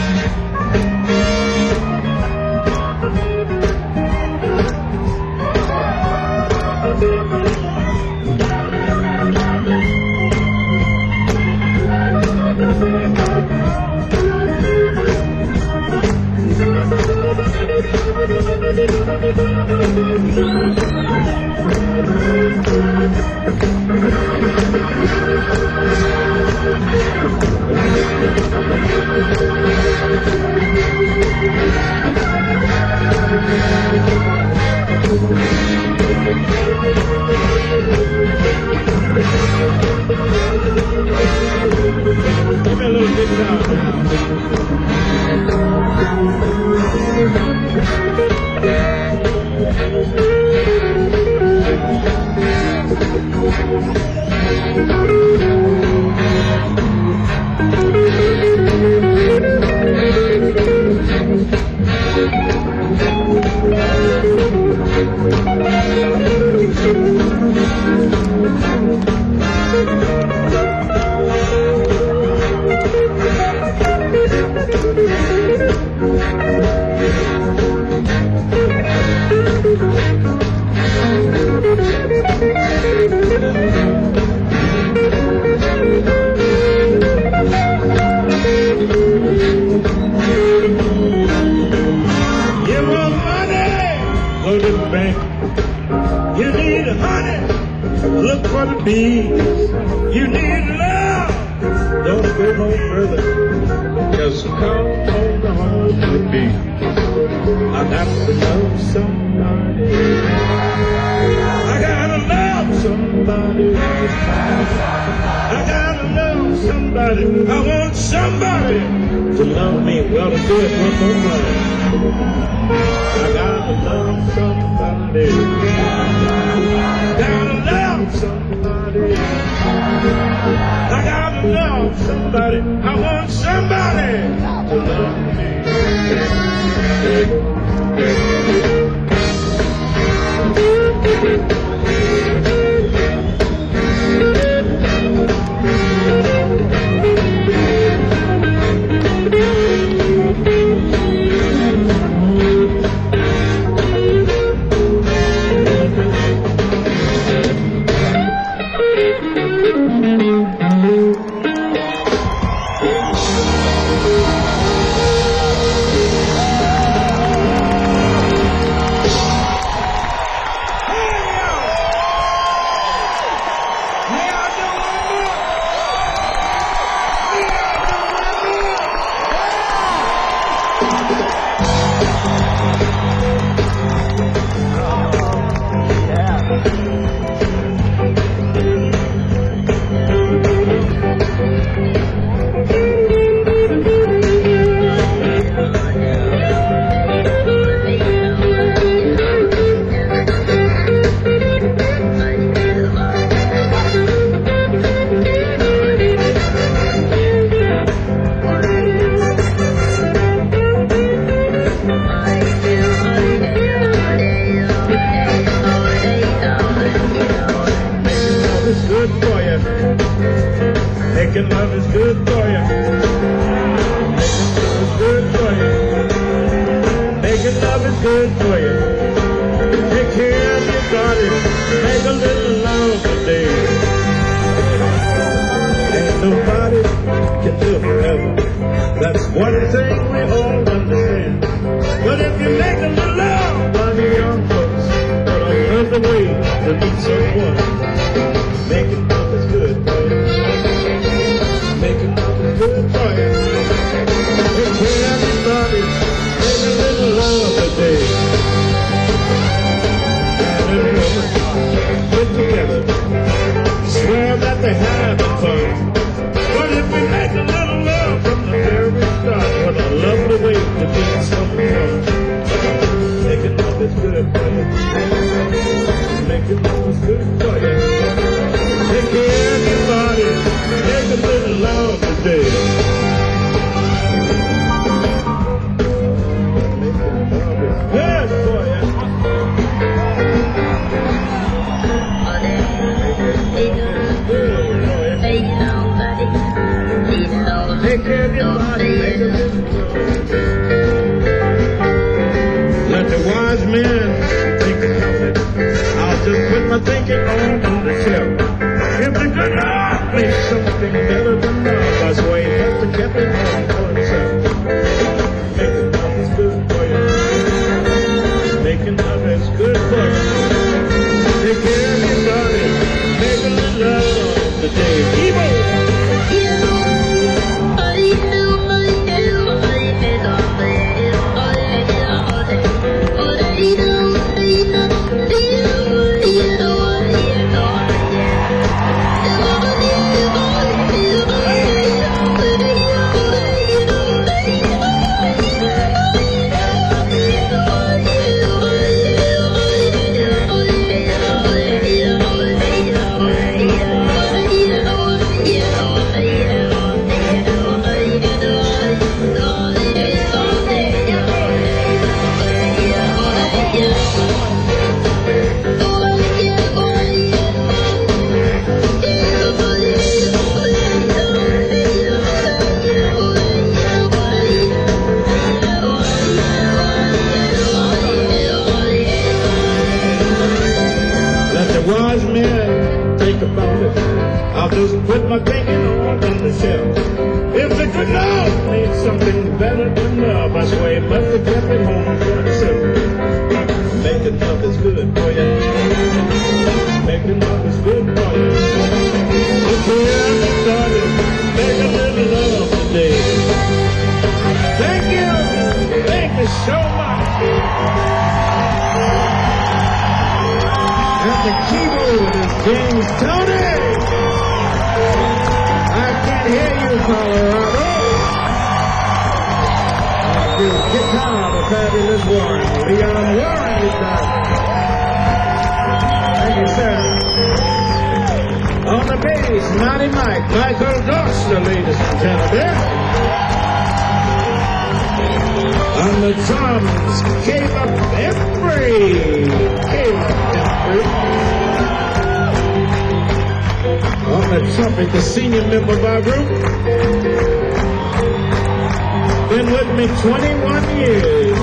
Give me a little bit down. You need honey, look for the bees. You need love, don't go no further. Just come home with me. I got to love somebody. I gotta love somebody. I gotta love somebody. I want somebody to love me. Well, to do it one more time. I gotta love somebody. Gotta love somebody. I gotta love somebody. I want somebody to love me. Making love is good for you. Making love is good for you. Take care of your body. Make a little love today. Ain't nobody can live forever. That's one thing we all understand. But if you make a little love, honey, young folks, but another way to meet someone. Making love is good for you. Making love is good for you. Take care of your body. Make a little love today. And everyone put together. Swear that they're having fun. But if we make a little love from the very start, what a lovely way to meet someone. Making love is good for you. Making love is good for you. Take care of your body. Make a little love today. Making love is good for you. Take care of your body. Make a little love. Let the wise men think about it. I'll just put my thinking on the shelf. If the good Lord makes something better than love, I swear he has to keep it all for himself. Making love is good for you. Making love is good for you. Take care of your body. Make a little love today. Evil. watch me think about it, I'll just put my thinking on the shelf. If the good Lord needs something better than love, I swear he must have kept it home for himself. Making love is good for you. Making love is good for you. Look here, I started. Make a little love today. Thank you. Thank you so much. At the keyboard is James Tony. I can't hear you, Colorado. The guitar, the fabulous Warren. Leon Warren guitar. Thank you, sir. On the bass, Mighty Mike, Michael Doster, ladies and gentlemen. On the drums, Caleb Embry. On the trumpet, the senior member of our group. Been with me 21 years.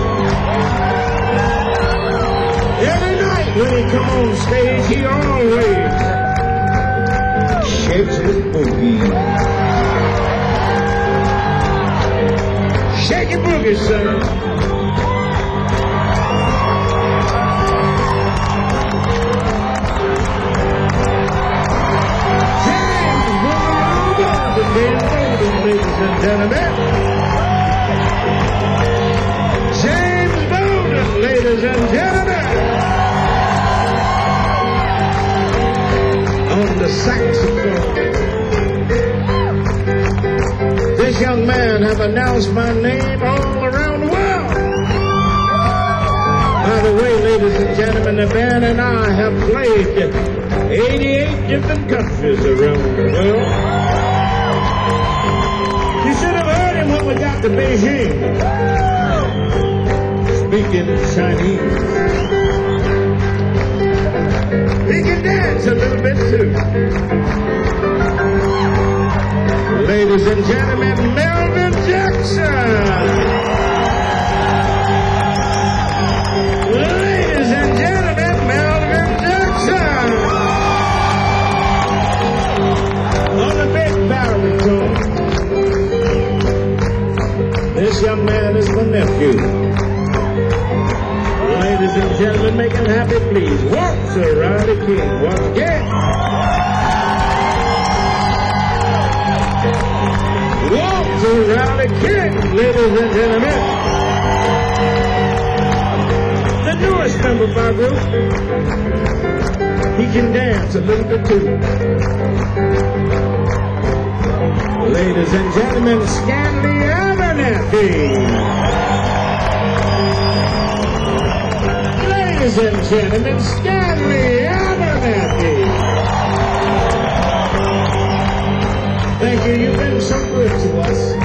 Every night when he come on stage, he always shakes his boogie. Shake your boogie, son. Ladies and gentlemen, James Bowden, ladies and gentlemen, on the saxophone. This young man have announced my name all around the world. By the way, ladies and gentlemen, the band and I have played 88 different countries around the world. When we got to Beijing, speaking Chinese, he can dance a little bit too. Ladies and gentlemen, Melvin Jackson. Ladies and gentlemen, Melvin Jackson. On the big baritone. This young man is my nephew. Ladies and gentlemen, make him happy, please. Waltz around the king. Once again. Waltz around the king, ladies and gentlemen. The newest member of our group. He can dance a little bit too. Ladies and gentlemen, Stanley Abernathy. Ladies and gentlemen, Stanley Abernathy. Thank you, you've been so good to us.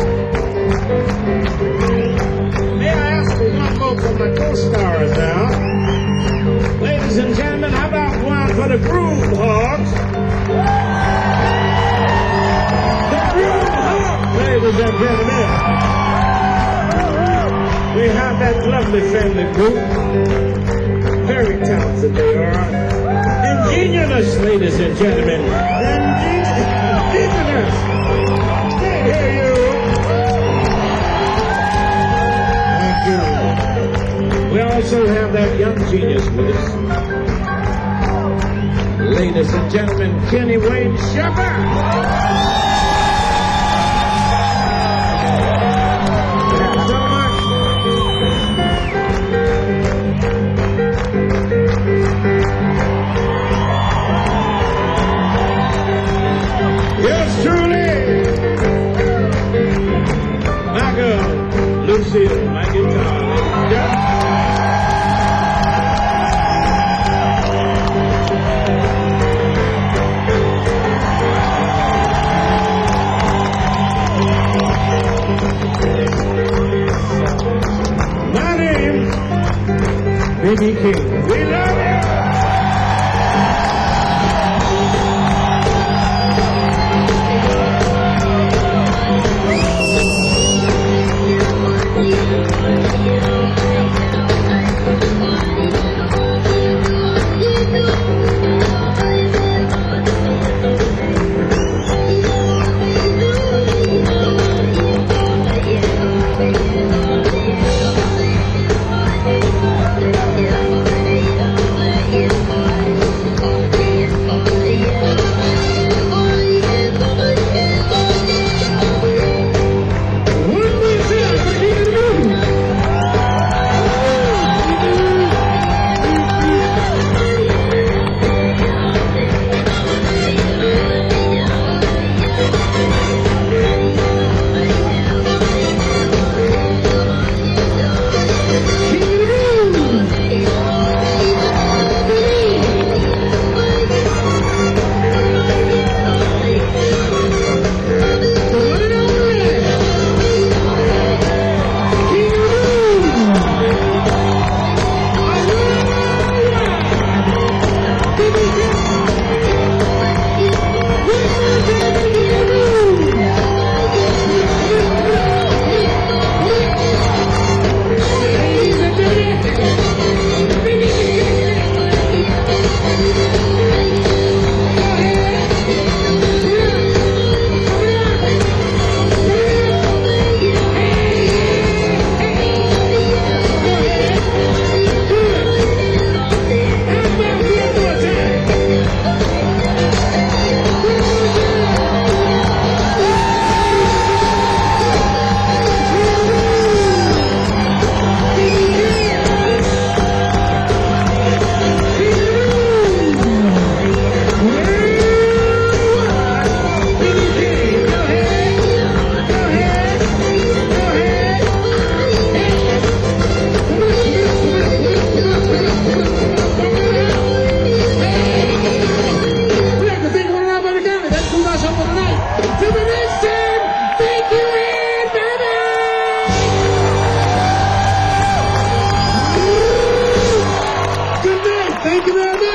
May I ask for one more for my co-stars now? Ladies and gentlemen, how about one for the Groove Hogs? Ladies and gentlemen, we have that lovely family group. Very talented they are. Ingenious, ladies and gentlemen. Ingenious. They hear you. Thank you. We also have that young genius with us. Ladies and gentlemen, Kenny Wayne Shepherd. Lucille, my guitar. My name, B.B. King. We love you. Thank you very much.